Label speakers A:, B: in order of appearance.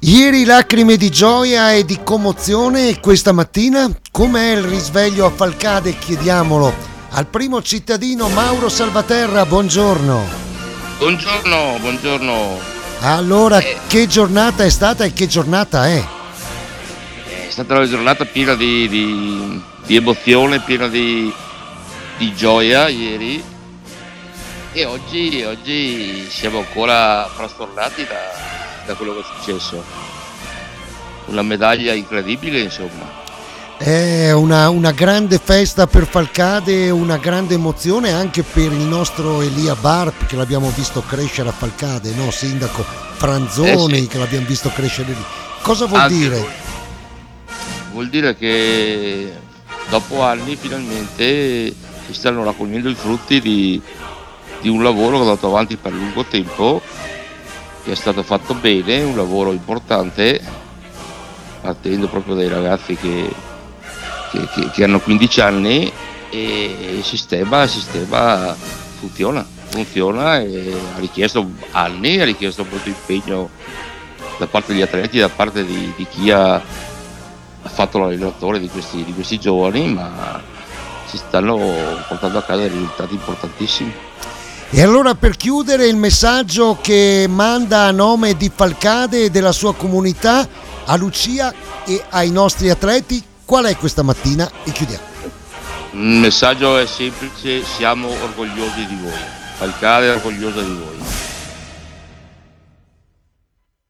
A: Ieri lacrime di gioia e di commozione, e questa mattina com'è il risveglio a Falcade? Chiediamolo al primo cittadino Mauro Salvaterra, buongiorno.
B: Buongiorno.
A: Allora, che giornata è stata e che giornata è?
B: È stata una giornata piena di emozione, piena di gioia ieri, e oggi siamo ancora frastornati da quello che è successo. Una medaglia incredibile, insomma.
A: È una grande festa per Falcade, una grande emozione anche per il nostro Elia Barp, che l'abbiamo visto crescere a Falcade, no? Sindaco Franzoni,
B: Sì.
A: che l'abbiamo visto crescere lì. Cosa vuol
B: Anche
A: dire?
B: Vuol dire che dopo anni finalmente si stanno raccogliendo i frutti di un lavoro che è andato avanti per lungo tempo, che è stato fatto bene, un lavoro importante, partendo proprio dai ragazzi che hanno 15 anni, e il sistema funziona, e ha richiesto anni, ha richiesto molto impegno da parte degli atleti, da parte di chi ha fatto l'allenatore di questi giovani, ma si stanno portando a casa dei risultati importantissimi.
A: E allora, per chiudere, il messaggio che manda a nome di Falcade e della sua comunità a Lucia e ai nostri atleti, qual è questa mattina? E chiudiamo.
B: Il messaggio è semplice: siamo orgogliosi di voi, Falcade è orgogliosa di voi.